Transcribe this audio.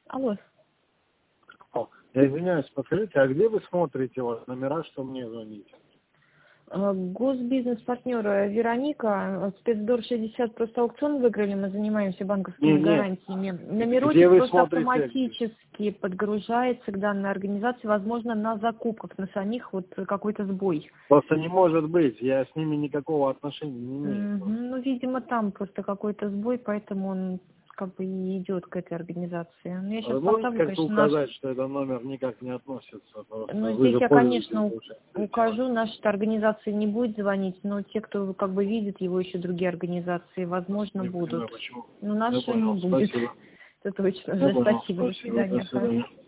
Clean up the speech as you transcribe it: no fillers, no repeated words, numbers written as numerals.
Алло. Я извиняюсь, подскажите, а где вы смотрите вот номера, что мне звоните? Госбизнес-партнер Вероника, спецдор 60, просто аукцион выиграли, мы занимаемся банковскими гарантиями. Номерочек просто смотрите? Автоматически подгружается к данной организации, возможно, на закупках, на самих вот какой-то сбой. Просто не может быть, я с ними никакого отношения не имею. Ну, видимо, там просто какой-то сбой, поэтому он как бы и идет к этой организации. Но я сейчас Вы можете поставлю, как-то конечно, указать, что этот номер никак не относится? Ну, Вы здесь же я, пользуетесь конечно, уже. укажу, наша организация не будет звонить, но те, кто как бы видит его, еще другие организации, возможно, Не будут. понимаю, почему. Но наша Я понял, не будет. спасибо. Это точно. Я понял, Спасибо. До спасибо, до свидания. свидания.